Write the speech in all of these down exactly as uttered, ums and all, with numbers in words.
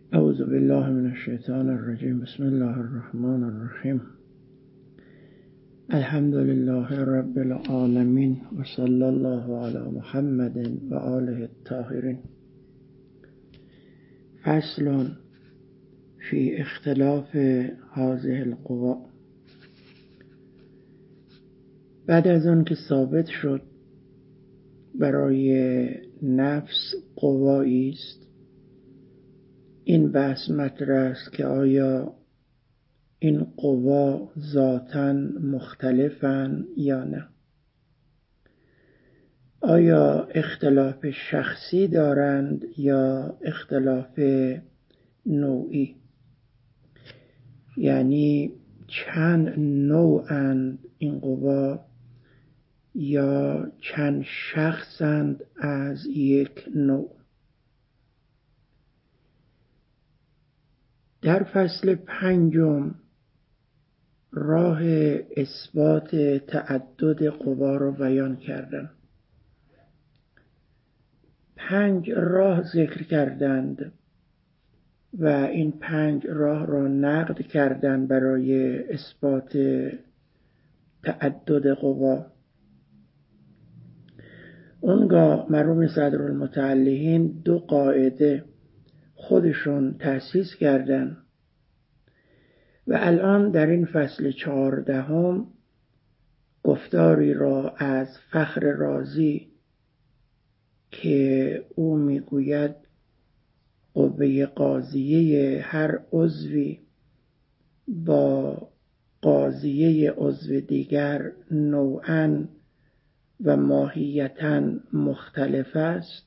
اعوذ بالله من الشیطان الرجیم. بسم الله الرحمن الرحیم. الحمد لله رب العالمین و صلی الله علی محمد و آله الطاهرین. فصل فی اختلاف هذه القوا. بعد از آن که ثابت شد برای نفس قوایی است، این بحث مطرح است که آیا این قوا ذاتاً مختلفن یا نه؟ آیا اختلاف شخصی دارند یا اختلاف نوعی؟ یعنی چند نوعند این قوا یا چند شخصند از یک نوع؟ در فصل پنجم راه اثبات تعدد قوا رو بیان کردم. پنج راه ذکر کردند و این پنج راه را نقد کردند برای اثبات تعدد قوا. اونگاه مرحوم صدرالمتعلقین دو قاعده خودشون تأسیس کردن و الان در این فصل چهاردهم گفتاری را از فخر رازی که او میگوید قوه قاضیه هر عضوی با قاضیه عضو دیگر نوعاً و ماهیتاً مختلف است.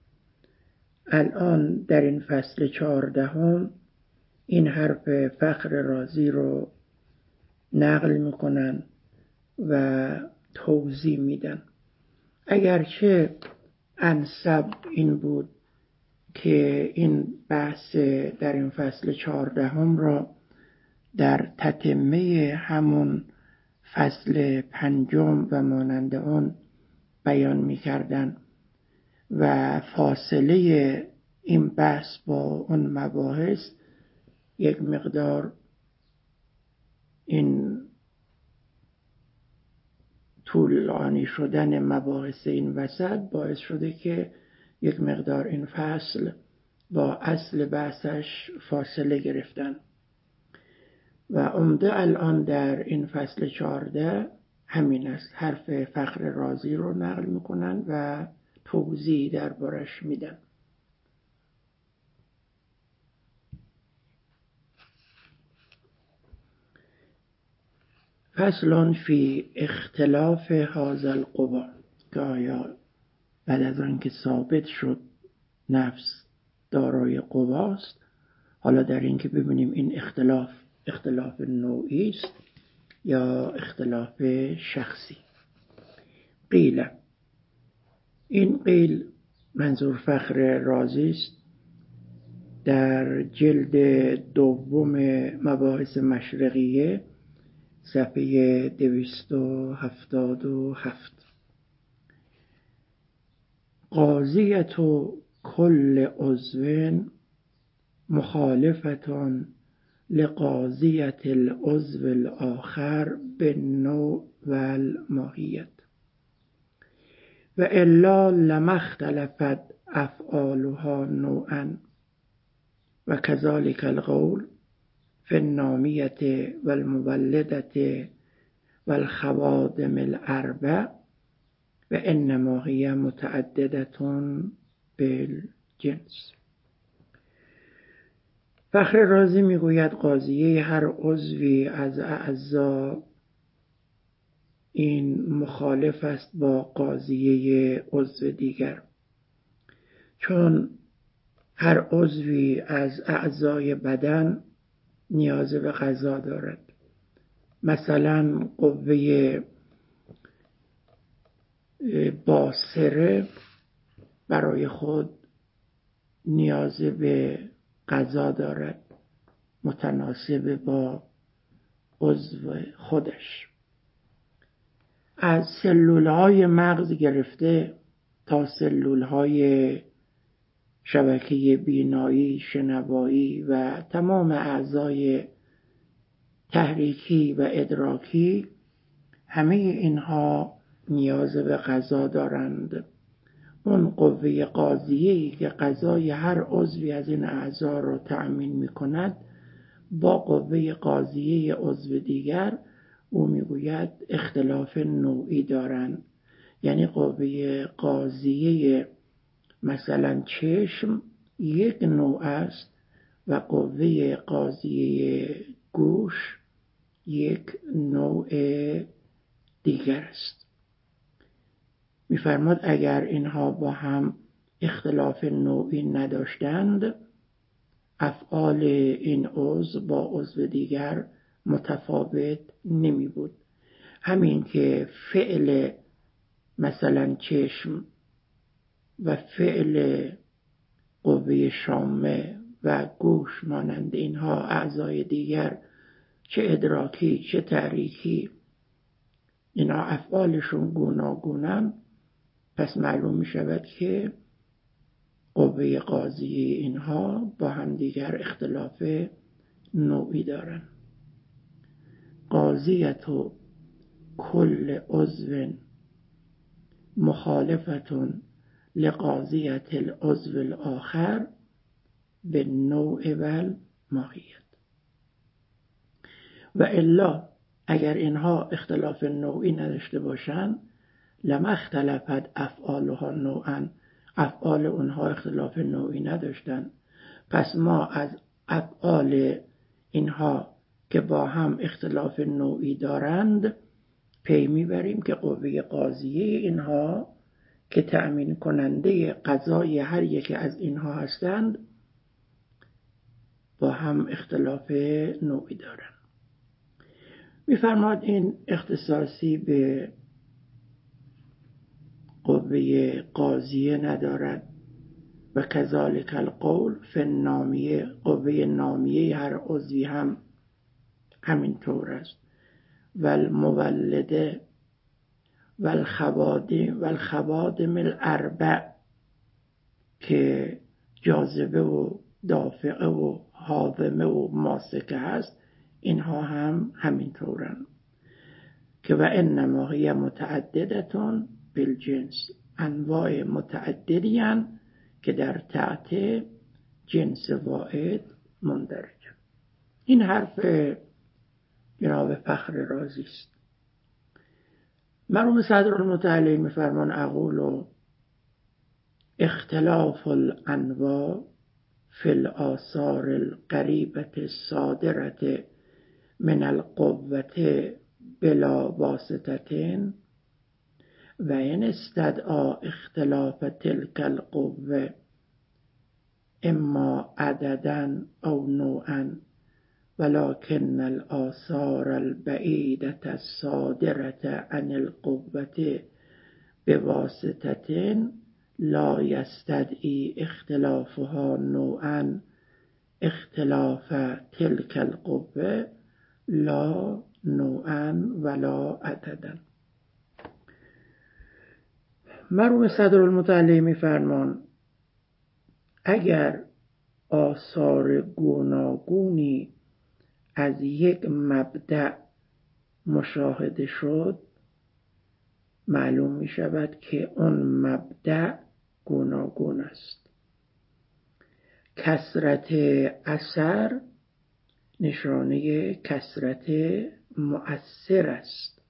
الان در این فصل چهاردهم این حرف فخر رازی رو نقل میکنن و توضیح میدن. اگرچه انسب این بود که این بحث در این فصل چهاردهم را در تتمه همون فصل پنجم و مانند آن بیان میکردن و فاصله این بحث با اون مباحث یک مقدار این طولانی شدن مباحث این وسط باعث شده که یک مقدار این فصل با اصل بحثش فاصله گرفتن و عمده الان در این فصل چهارده همین است. حرف فخر رازی رو نقل میکنن و توضیح دربارش میدن. فصل فی اختلاف هذا القوا، که آیا بعد از آن که ثابت شد نفس دارای قواست، حالا در این که ببینیم این اختلاف اختلاف نوعی است یا اختلاف شخصی. قیل، این قیل منظور فخر رازی است. در جلد دوم مباحث مشرقیه صفحه دویست و هفتاد و هفت. قاضیت کل عضو مخالفتان لقاضیت العضو الاخر بالنوع و الماهیت و الا لما اختلفت افعالها نوعا و کذالک القول فی النامیة و المولدة و الخوادم الاربع و انما هی متعددة بالجنس. فخر رازی میگوید قاضیه هر عضوی از اعضا این مخالف است با قاضیه عضو دیگر، چون هر عضوی از اعضای بدن نیاز به غذا دارد. مثلا قوه باصره برای خود نیاز به غذا دارد متناسب با عضو خودش. از سلولهای مغز گرفته تا سلولهای شبکه بینایی، شنوایی و تمام اعضای تحریکی و ادراکی، همه اینها نیاز به غذا دارند. اون قوه قاضیه‌ای که غذای هر عضوی از این اعضا رو تأمین می‌کند، با قوه قاضیه عضو دیگر او میگوید اختلاف نوعی دارند. یعنی قوه قاضیه مثلا چشم یک نوع است و قوه قاضیه گوش یک نوع دیگر است. می‌فرماد اگر اینها با هم اختلاف نوعی نداشتند، افعال این عضو با عضو دیگر متفاوت نمی بود. همین که فعل مثلا چشم و فعل قوه شامه و گوش مانند اینها اعضای دیگر، چه ادراکی چه تحریکی، اینا افعالشون گوناگونن، پس معلوم می شود که قوه قاضیه اینها با هم دیگر اختلاف نوعی دارن. قاضیت کل عضو مخالفتون لقاضیت العضو الاخر به نوع و الماهیت. و الا اگر اینها اختلاف نوعی نداشته باشند، لما اختلفت افعالها نوعا، افعال اونها اختلاف نوعی نداشتن، پس ما از افعال اینها که با هم اختلاف نوعی دارند پی میبریم که قوه قاضیه اینها که تأمین کننده قضای هر یک از اینها هستند با هم اختلاف نوعی دارند. میفرماد این اختصاصی به قوه قاضیه ندارد و کذالک القول فی النامیه، قوه نامیه هر عضوی هم همین طور است. و المولده و الخوادم و الخوادم الاربع که جاذبه و دافعه و هاضمه و ماسکه هست، اینها هم همین طورن که و انما هی متعددتون بالجنس، انواع متعددیان که در تحت جنس واحد مندرج. این حرف جناب فخر رازی است. مرحوم صدرالمتعلی میفرمان اقول اختلاف الانواع فی الآثار القریبة الصادرة من القوة بلا واسطة و این استدعا اختلاف تلك القوة اما عددا او نوعا ولكن الآثار البعيدة الصادرة عن القوة بواسطة لا يستدعي اختلافها نوعا اختلاف تلك القوة لا نوعا ولا عددا. مرحوم صدرالمتعلی میفرمان اگر آثار گوناگونی از یک مبدأ مشاهده شد، معلوم می شود که اون مبدأ گوناگون است. کثرت اثر نشانه کثرت مؤثر است.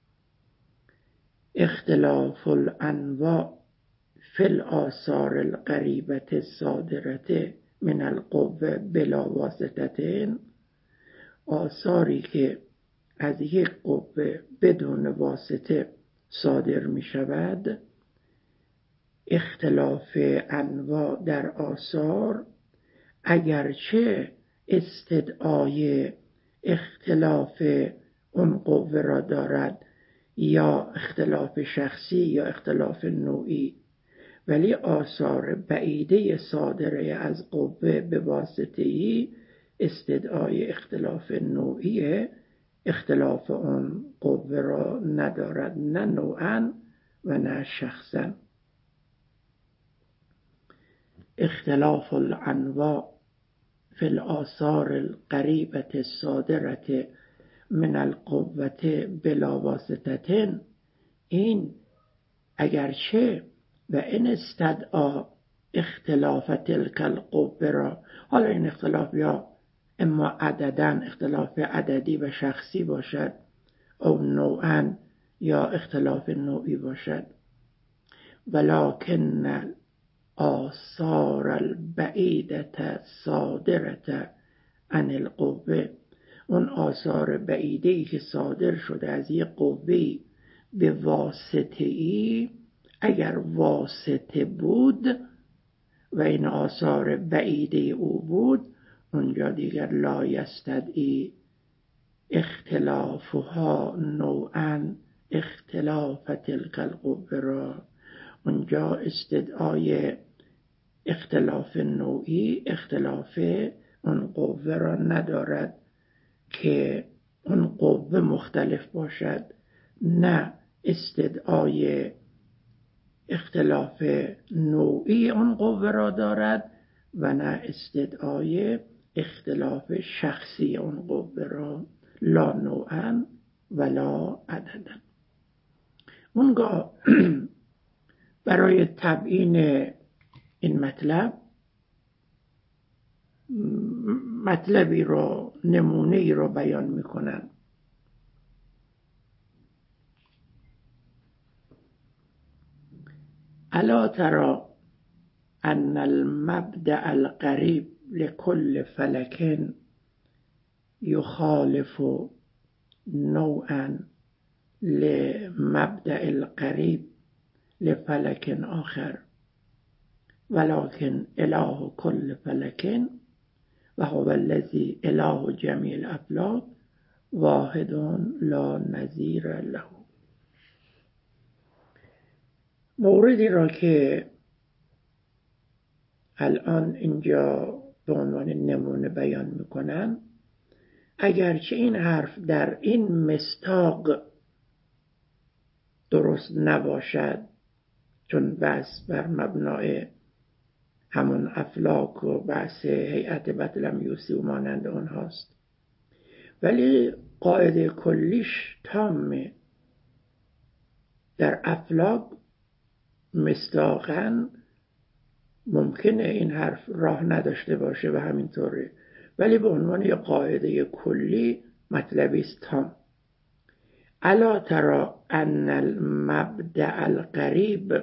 اختلاف الانواع فی الآثار القریبة الصادرة من القوة بلا واسطة، آثاری که از یک قوه بدون واسطه صادر می شود، اختلاف انواع در آثار اگرچه استدعای اختلاف اون قوه را دارد یا اختلاف شخصی یا اختلاف نوعی، ولی آثار بعیده صادره از قوه به واسطه‌ای استدعای اختلاف نوعی اختلاف اون قوه را ندارد، نه نوعا و نه شخصا. اختلاف الانواع فی الآثار القریبة الصادرة من القوة بلا واسطة، این اگرچه و این استدعا اختلاف تلک القوه را، حالا این اختلاف یا اما عدداً اختلاف عددی و شخصی باشد او نوعاً یا اختلاف نوعی باشد، ولکن آثار البعیدة صادرة عن القوه، اون آثار بعیده‌ای که صادر شده از یک قوه‌ای به واسطه‌ای، اگر واسطه بود و این آثار بعیده او بود، اونجا دیگر لا یستدعی اختلافها نوعاً اختلاف تلک القوه را، اونجا استدعای اختلاف نوعی اختلاف اون قوه را ندارد که اون قوه مختلف باشد، نه استدعای اختلاف نوعی اون قوه را دارد و نه استدعای اختلاف شخصی اون قوه را، لا نوعاً ولا عدداً. اونگاه برای تبیین این مطلب مطلبی رو، نمونه ای رو بیان میکنن. الا تری ان المبدأ القریب لكل فلک یخالف نوعا لمبدأ القریب لفلک آخر، ولكن اله كل فلک و هو الذی اله جمیع الافلاک واحد لا نظیر له. موردی را که الان اینجا به عنوان نمونه بیان میکنن، اگرچه این حرف در این مصداق درست نباشد، چون بحث بر مبنای همون افلاک و بحث هیئت بطلمیوسی و مانند اونهاست، ولی قاعده کلیش تامه. در افلاک مصداقاً ممکنه این حرف راه نداشته باشه و همینطوره، ولی به عنوان یک قاعده کلی مطلبی است تام. الا تری ان المبدأ القریب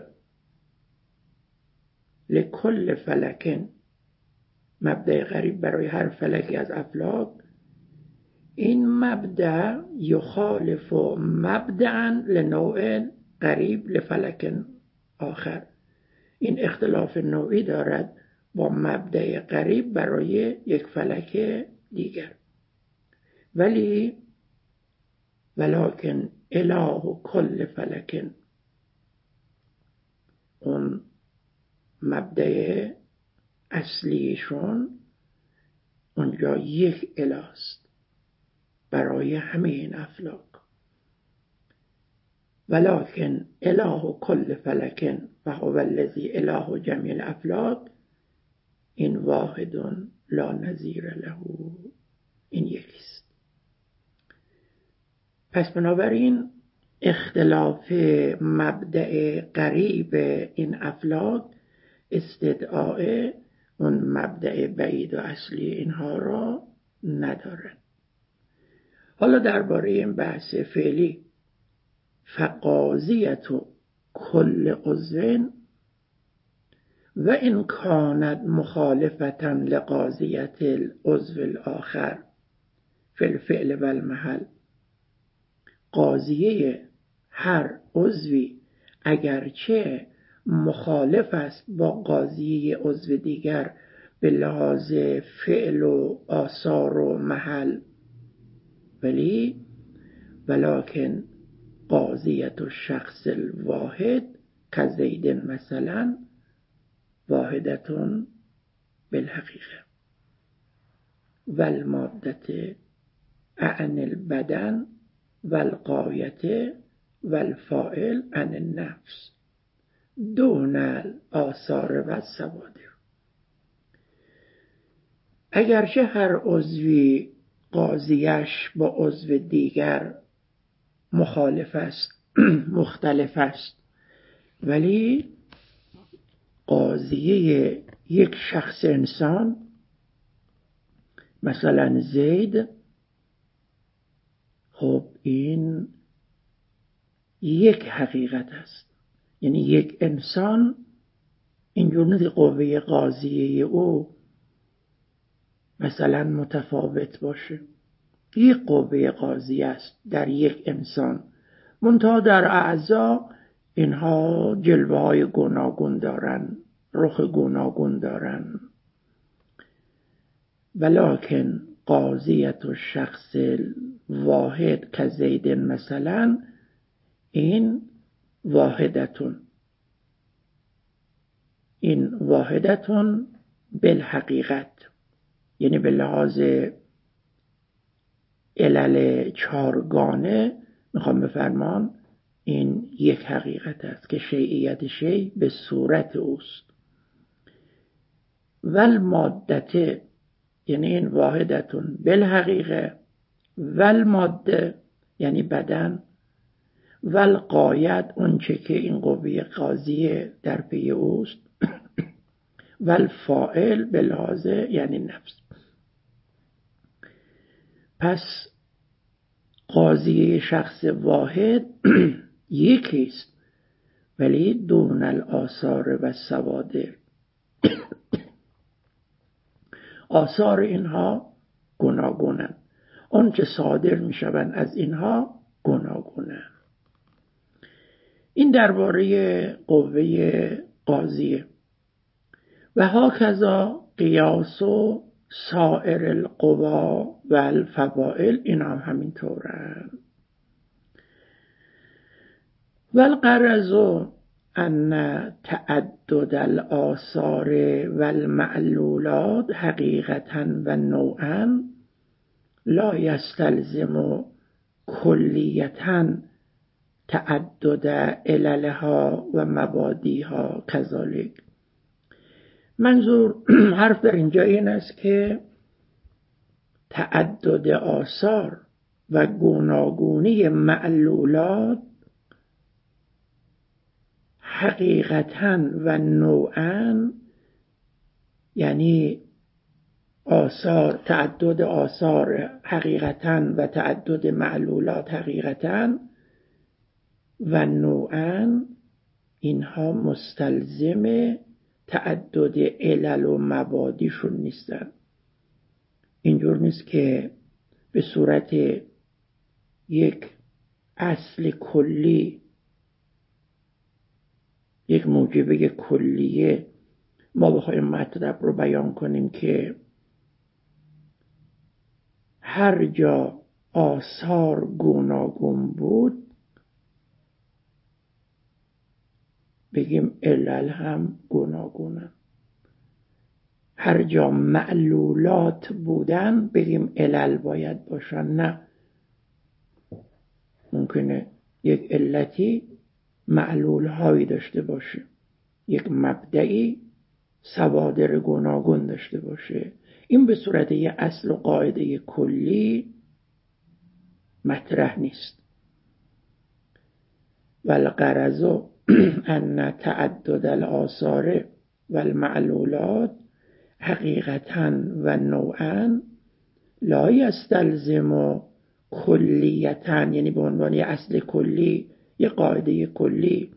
لكل فلک، مبدأ قریب برای هر فلکی از افلاک، این مبدأ یخالف مبدأ لنوع قریب لفلک آخر، این اختلاف نوعی دارد با مبدأ قریب برای یک فلک دیگر، ولی ولکن اله کل فلک، اون مبدأ اصلیشون اونجا یک اله است برای همه این افلاک، ولكن اله كل فلک فهو الذی اله جمیع الافلاک، این واحد لا نظیر له، این یکیست. پس بنابراین اختلاف مبدأ قریب این افلاک استدعاء اون مبدأ بعید و اصلی اینها را ندارد. حالا درباره این بحث فعلی، فقاضیت کل عضو و ان کانت مخالفة لقاضیت العضو الاخر فی الفعل و المحل، قاضیه هر عضوی اگرچه مخالف است با قاضیه عضو دیگر به لحاظ فعل و آثار و محل، ولی ولکن قاضیت الشخص الواحد کزید مثلا واحدة بالحقیقه والمادة عن البدن والغایة والفاعل عن النفس دون الآثار و الصوادر. اگرچه هر عضوی قاضیش با عضو دیگر مخالف است مختلف است، ولی قاضیه یک شخص انسان، مثلا زید، خب این یک حقیقت است. یعنی یک انسان اینجور نیست قوه قاضیه او مثلا متفاوت باشه، یک قوه قاضی است در یک انسان، منتها در اعضا اینها جلوه های گوناگون دارن، رخ گوناگون دارن. ولکن قاضیت و شخص واحد که زید مثلا، این واحدتون این واحدتون بالحقیقت، یعنی به لحاظ علل چارگانه میخوام بفرمان این یک حقیقت است که شیعیت شیء به صورت اوست. ول مادته، یعنی این واحدتون بالحقیقه، ول ماده یعنی بدن، ول قاید اونچه که این قوه قاضیه در پی اوست، ول فاعل به لحاظ یعنی نفس. پس قاضیه شخص واحد یکیست، ولی دون الآثار و السوادر، آثار اینها گوناگونند، آنچه صادر میشوند از اینها گوناگونند. این درباره قوه قاضیه. و هاکذا قیاس و سائر القوا و الفوائل، این هم همینطورن. و الغرض ان تعدد الآثار و المعلولات حقیقتا و نوعا لا یستلزم کلیتا تعدد عللها و مبادیها کذالک. منظور حرف در اینجا این است که تعدد آثار و گوناگونی معلولات حقیقتاً و نوعاً، یعنی آثار، تعدد آثار حقیقتاً و تعدد معلولات حقیقتاً و نوعاً، اینها مستلزم تعدد علل و مبادیشون نیستن. اینجور نیست که به صورت یک اصل کلی، یک موجبه کلیه ما بخوایم مطلب رو بیان کنیم که هر جا آثار گوناگون بود بگیم علل هم گوناگونن، هر جا معلولات بودن بگیم علل باید باشن. نه، ممکنه یک علتی معلول هایی داشته باشه، یک مبدئی سوادر گوناگون داشته باشه. این به صورت یک اصل و قاعده کلی مطرح نیست. والغرض ان تعدد الآثار و المعلولات حقیقتاً و نوعاً لا یستلزم کلیتاً، یعنی به عنوان یک اصل کلی، یک قاعده کلی،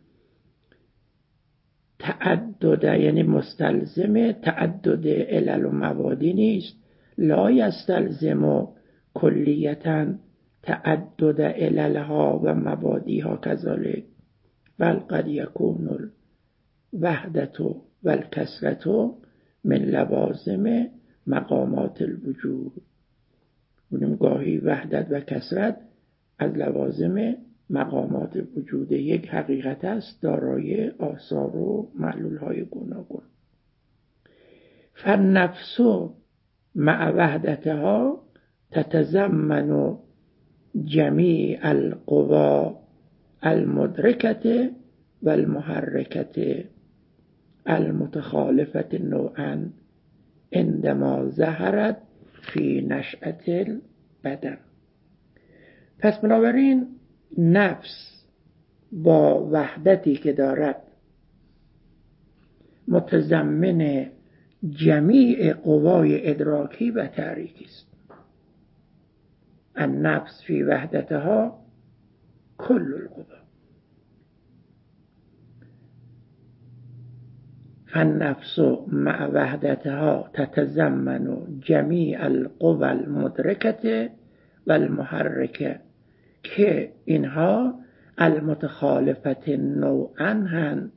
تعدد یعنی مستلزم تعدد علل و موادی نیست. لا یستلزم کلیتاً تعدد عللها و مبادیها کذالک، بل قد یکون الوحدة و الکثرة من لوازم مقامات الوجود. بودیم گاهی وحدت و کثرت از لوازم مقامات وجود یک حقیقت است دارای آثار و معلولهای گوناگون. فالنفس مع وحدتها تتضمن جمیع القوا المدرکة و المحرکة المتخالفة نوعا عندما ظهرت فی نشأة البدن. پس بنابراین نفس با وحدتی که دارد متضمن جمیع قوای ادراکی و تحریکی است. النفس فی وحدتها کل القوا، فالنفس مع وحدتها تتضمن جمیع القوى المدرکه و المحرکه، که اینها المتخالفت نوعا هن،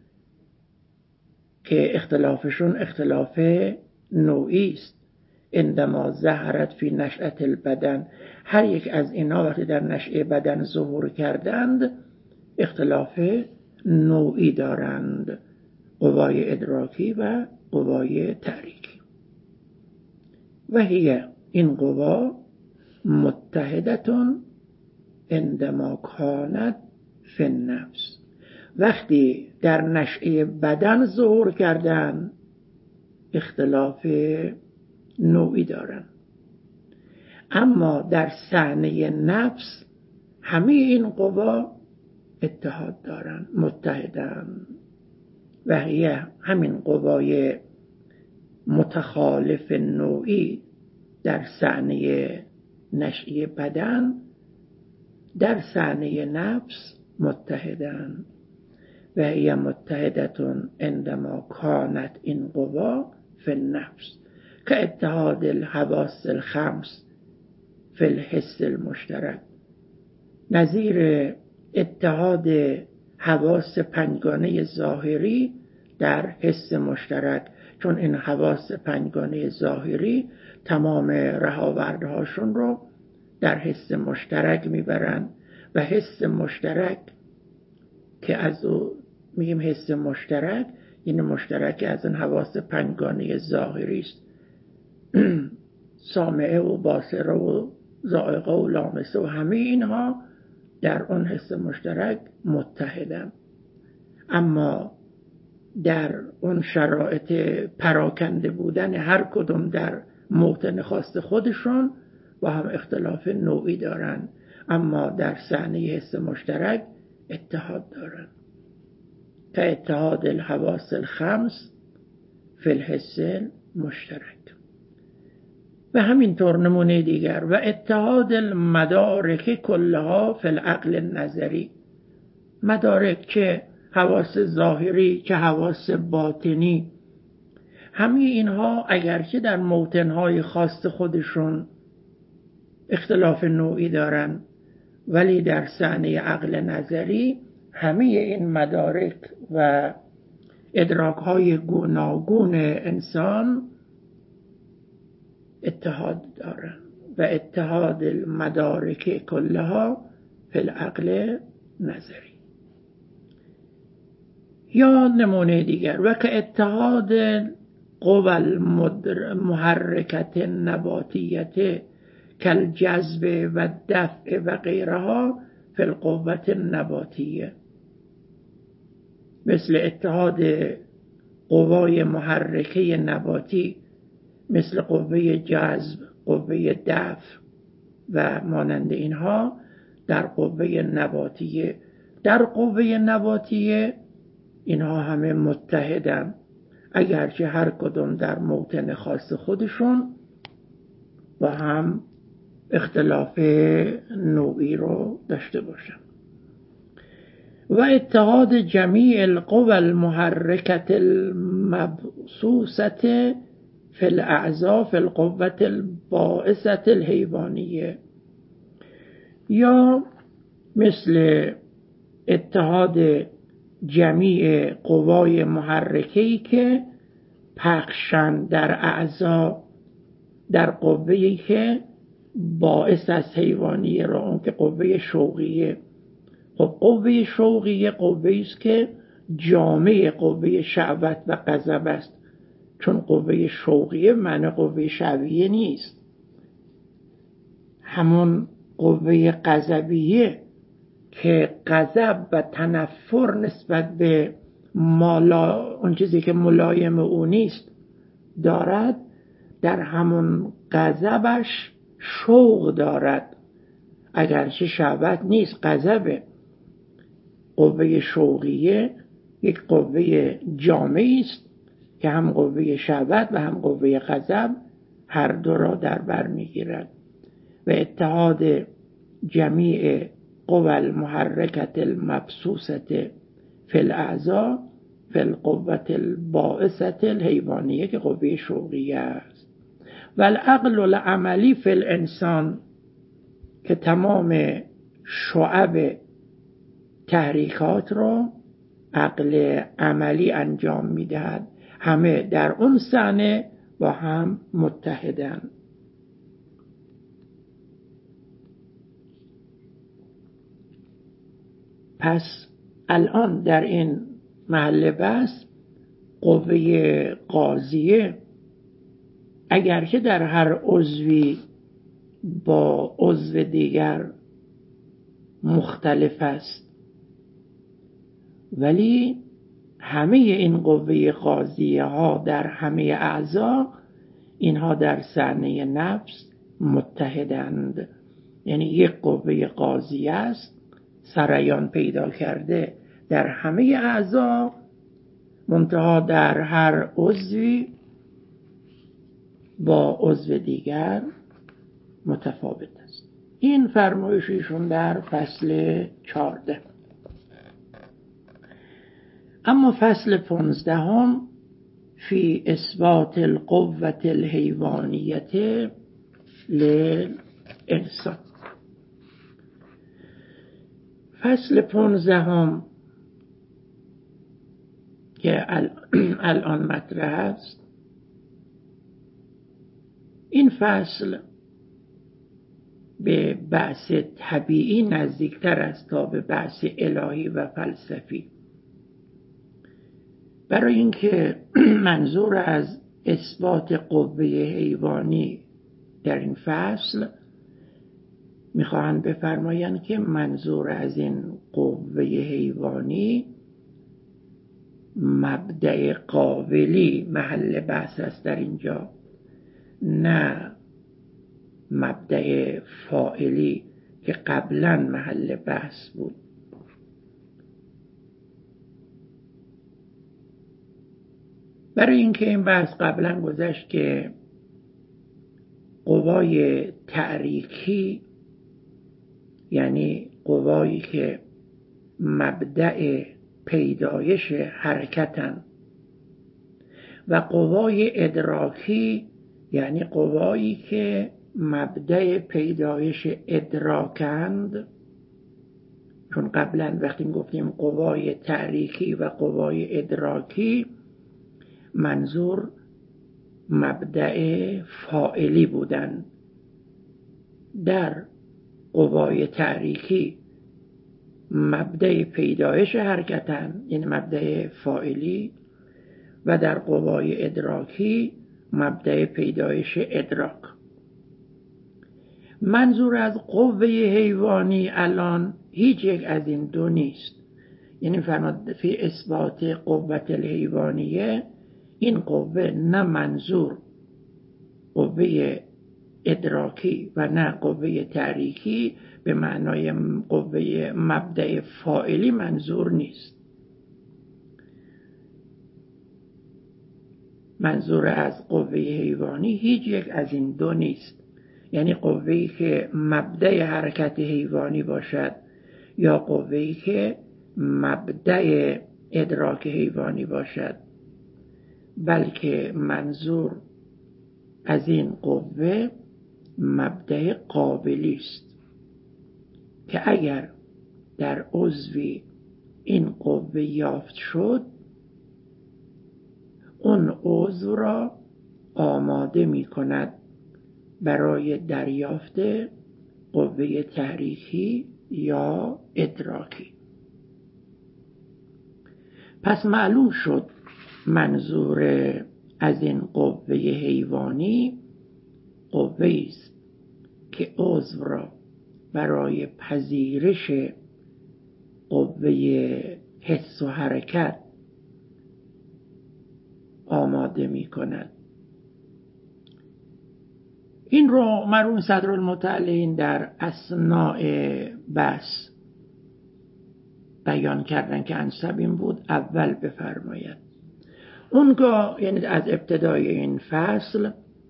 که اختلافشون اختلاف نوعی است. عندما ظهرت فی نشأة البدن، هر یک از اینها وقتی در نشأه بدن ظهور کردند اختلاف نوعی دارند، قوای ادراکی و قوای تحریکی. و هی، این قوا، متحدتون عندما کانت فی النفس، وقتی در نشأه بدن ظهور کردن اختلاف نوعی دارن، اما در صحنه نفس همه این قوا اتحاد دارن، متحدن. و هی، همین قوای متخالف نوعی در صحنه نشأه بدن در صحنه نفس متحدن. و هی متحدتون عندما کانت این قوا فی النفس، که اتحاد الحواس الخمس فی الحس المشترک، نظیر اتحاد حواس پنجگانه ظاهری در حس مشترک. چون این حواس پنجگانه ظاهری تمام رهاوردهاشون رو در حس مشترک میبرن و حس مشترک که از او میگیم حس مشترک، یعنی مشترک از این حواس پنجگانه ظاهری است. سامعه و باصره و ذائقه و لامسه و همه اینها در اون حس مشترک متحدن. اما در اون شرایط پراکنده بودن هر کدوم در موطن خاص خودشون با هم اختلاف نوعی دارن، اما در صحنه حس مشترک اتحاد دارن. که اتحاد الحواس الخمس فی الحس مشترک. و همینطور نمونه دیگر، و اتحاد المدارک کلها فی العقل النظری، مدارک که حواس ظاهری که حواس باطنی، همه اینها اگرچه در موطنهای خاص خودشون اختلاف نوعی دارن، ولی در صحنه عقل نظری همه این مدارک و ادراکهای گوناگون انسان اتحاد دارن. و اتحاد المدارک کلها فی العقل نظری. یا نمونه دیگر، و که اتحاد قوى المحرکت النباتیت کالجذب و دفع و غیرها فی القوة النباتیه، مثل اتحاد قوای محرکه نباتی مثل قوه جذب، قوه دفع و مانند اینها در قوه نباتیه. در قوه نباتیه اینها همه متحدن، اگرچه هر کدوم در موطن خاص خودشون با هم اختلاف نوعی رو داشته باشن. و اتحاد جمیع القوى المحرکة المبثوثة فی الاعضاء فی القوة الباعثة الحیوانیه، یا مثل اتحاد جمیع قوای محرکه‌ای که پخشن در اعضا در قوه‌ای که باعث از حیوانیه را، اون که قوه شوقیه. خب قوه شوقیه قوه‌ای است که جامع قوه شهوت و غضب است، چون قوه شوقیه معنی قوه شهویه نیست. همون قوه غضبیه که غضب و تنفر نسبت به مالا اون چیزی که ملایم او نیست دارد، در همون غضبش شوق دارد، اگرچه شهوت نیست، غضبه. قوه شوقیه یک قوه جامعی است که هم قوه شهوت و هم قوه غضب هر دو را در بر میگیرد و اتحاد جمیع قوى المحرکة المبثوثة فی الاعضاء فی القوة الباعثة الحیوانیه که قوه شوقیه است. و العقل العملی فی الانسان که تمام شعب تحریکات را عقل عملی انجام میدهد، همه در اون صحنه با هم متحدند. پس الان در این محل بحث قوه قاضیه اگرچه در هر عضوی با عضو دیگر مختلف است، ولی همه این قوه قاضیه ها در همه اعضا، اینها در صحنه نفس متحدند. یعنی یک قوه قاضیه است سریان پیدا کرده در همه اعضا، منتها در هر عضوی با عضو دیگر متفاوت است. این فرمایششون در فصل چهارده. اما فصل پانزدهم فی اثبات القوة الحیوانیة للانسان. فصل پانزدهم که الان مطرح است، این فصل به بحث طبیعی نزدیکتر است تا به بحث الهی و فلسفی، برای اینکه منظور از اثبات قوه حیوانی در این فصل میخواهند بفرمایند که منظور از این قوه حیوانی مبدأ قابلی محل بحث است در اینجا، نه مبدأ فاعلی که قبلا محل بحث بود. برای اینکه این بحث قبلا گذشت که قوای تحریکی، یعنی قوایی که مبدأ پیدایش حرکتن، و قوای ادراکی یعنی قوایی که مبدأ پیدایش ادراکند. چون قبلا وقتی گفتیم قوای تحریکی و قوای ادراکی، منظور مبدأ فاعلی بودن. در قوای تحریکی مبدأ پیدایش حرکتن، یعنی مبدأ فاعلی، و در قوای ادراکی مبدأ پیدایش ادراک. منظور از قوه حیوانی الان هیچ یک از این دو نیست. یعنی فرمود فی اثبات قوة الحیوانیه، این قوه نه منظور قوه ادراکی و نه قوه تحریکی به معنای قوه مبدأ فاعلی منظور نیست. منظور از قوه حیوانی هیچ یک از این دو نیست. یعنی قوه‌ای که مبدأ حرکت حیوانی باشد یا قوه‌ای که مبدأ ادراک حیوانی باشد، بلکه منظور از این قوه مبدأ قابلی است که اگر در عضوی این قوه یافت شد، اون عضو را آماده می کند برای دریافت قوه تحریکی یا ادراکی. پس معلوم شد منظور از این قوه حیوانی قوه‌ای است که عضو را برای پذیرش قوه حس و حرکت آماده می کند این رو مرحوم صدرالمتعلین در اثناء بحث بیان کردن که انسب این بود اول بفرماید. اونگاه یعنی از ابتدای این فصل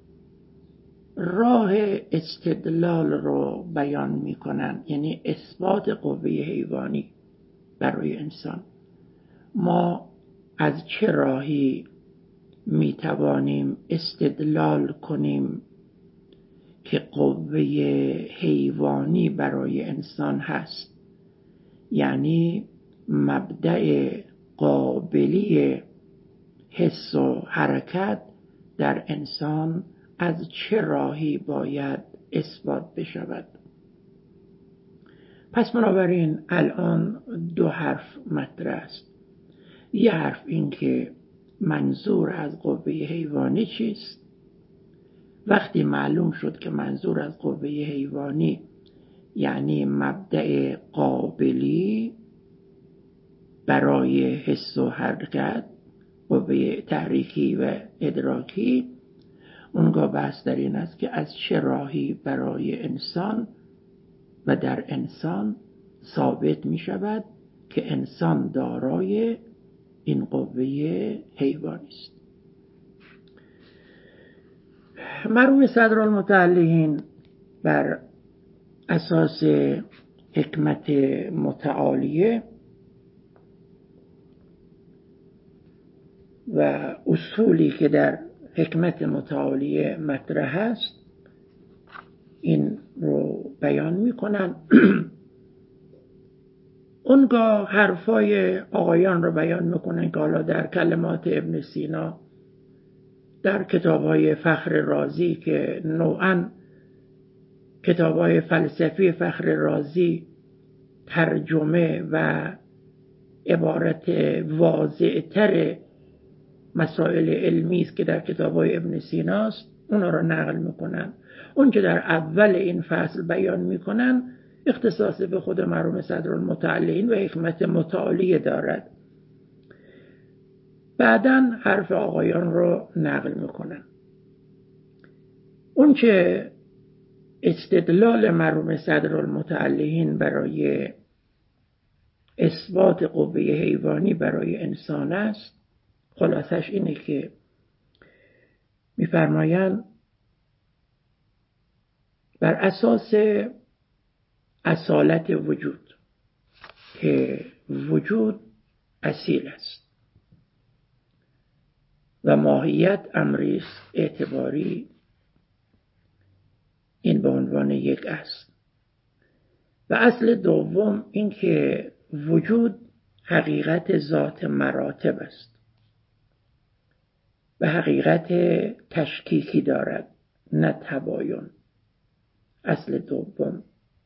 راه استدلال رو بیان میکنن، یعنی اثبات قوه حیوانی برای انسان. ما از چه راهی میتوانیم استدلال کنیم که قوه حیوانی برای انسان هست، یعنی مبدأ قابلی حس و حرکت در انسان از چه راهی باید اثبات بشود. پس بنابراین الان دو حرف مطرح است. یه حرف این که منظور از قوه حیوانی چیست. وقتی معلوم شد که منظور از قوه حیوانی یعنی مبدأ قابلی برای حس و حرکت، قوه تحریکی و ادراکی، اونگاه بحث در این است که از چه راهی برای انسان و در انسان ثابت می شود که انسان دارای این قوه حیوانی است. مرحوم صدرالمتعلین بر اساس حکمت متعالیه و اصولی که در حکمت متعالیه مطرح است این رو بیان میکنن. اونگاه حرفای آقایان رو بیان میکنن که حالا در کلمات ابن سینا، در کتاب‌های فخر رازی که نوعاً کتاب‌های فلسفی فخر رازی ترجمه و عبارت واضح‌تر مسائل علمی است که در کتاب‌های ابن سینا است، اونا رو نقل میکنن. اون که در اول این فصل بیان میکنن اختصاص به خود مرحوم صدرالمتعلین و حکمت متعالیه دارد. بعداً حرف آقایان رو نقل میکنن. اون که استدلال مرحوم صدرالمتعلین برای اثبات قوه حیوانی برای انسان است، خلاصش اینه که میفرمایند بر اساس اصالت وجود که وجود اصیل است و ماهیت امری اعتباری، این به عنوان یک اصل. و اصل دوم این که وجود حقیقت ذات مراتب است و حقیقت تشکیکی دارد نه تباین. اصل دوم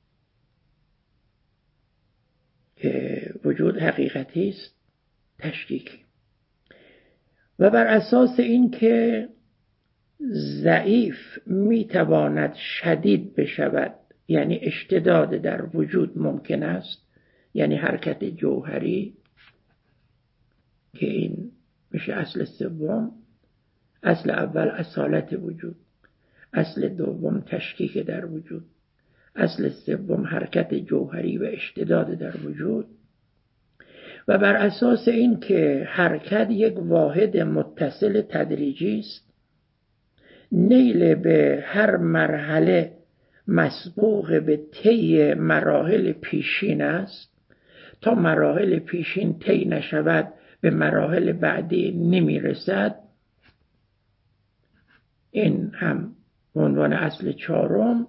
که وجود حقیقتی است تشکیکی. و بر اساس این که ضعیف میتواند شدید بشود، یعنی اشتداد در وجود ممکن است، یعنی حرکت جوهری که این میشه اصل سوم. اصل اول اصالت وجود، اصل دوم تشکیک در وجود، اصل سوم حرکت جوهری و اشتداد در وجود. و بر اساس این که حرکت یک واحد متصل تدریجی است، نیل به هر مرحله مسبوق به طی مراحل پیشین است، تا مراحل پیشین طی نشود به مراحل بعدی نمی رسد. این هم به عنوان اصل چهارم.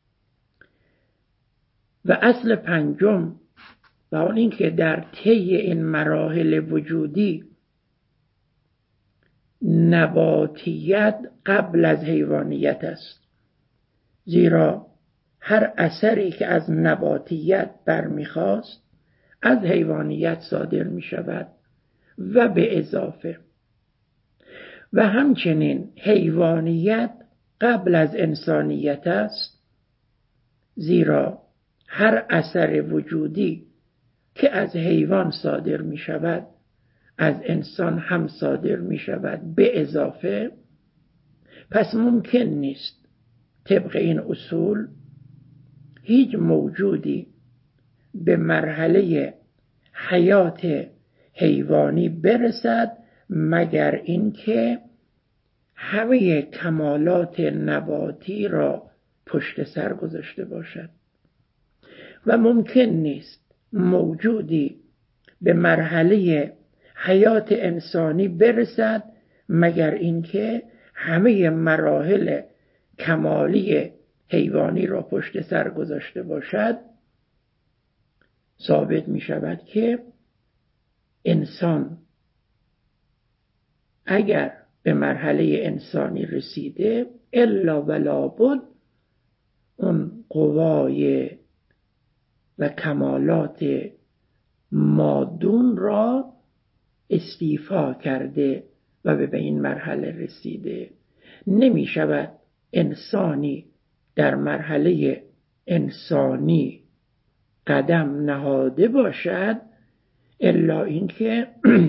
و اصل پنجم و اون این که در طی این مراحل وجودی نباتیت قبل از حیوانیت است، زیرا هر اثری که از نباتیت برمیخواست از حیوانیت صادر می شود و به اضافه. و همچنین حیوانیت قبل از انسانیت است، زیرا هر اثر وجودی که از حیوان صادر می شود از انسان هم صادر می شود به اضافه. پس ممکن نیست طبق این اصول هیچ موجودی به مرحله حیات حیوانی برسد مگر اینکه همه کمالات نباتی را پشت سر گذاشته باشد و ممکن نیست موجودی به مرحله حیات انسانی برسد مگر اینکه همه مراحل کمالی حیوانی را پشت سر گذاشته باشد. ثابت می شود که انسان اگر به مرحله انسانی رسیده الا ولا بد اون قوای و کمالات مادون را استیفا کرده و به این مرحله رسیده. نمی شود انسانی در مرحله انسانی قدم نهاده باشد الا اینکه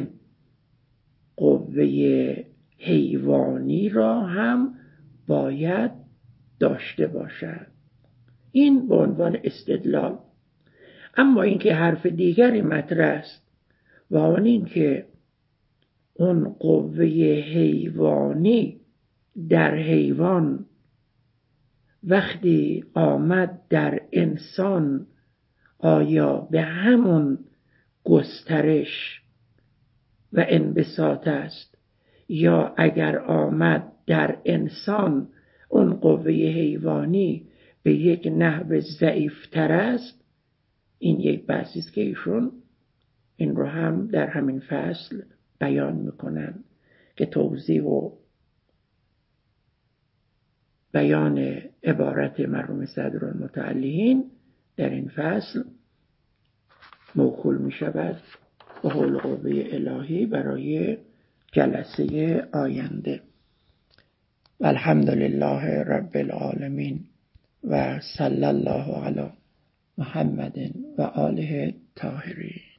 قوه حیوانی را هم باید داشته باشد. این به عنوان استدلال. اما اینکه حرف دیگری مطرح است و آن این که اون قوه حیوانی در حیوان وقتی آمد در انسان آیا به همون گسترش و انبساط است یا اگر آمد در انسان اون قوه حیوانی به یک نحو ضعیفتر است. این یک بحثی است که ایشون این رو هم در همین فصل بیان میکنن که توضیح و بیان عبارت مرحوم صدرالمتعلین در این فصل موکول می شود به حول قوه الهی برای جلسه آینده. الحمدلله رب العالمین و صلی الله علی محمد و آله الطاهرین.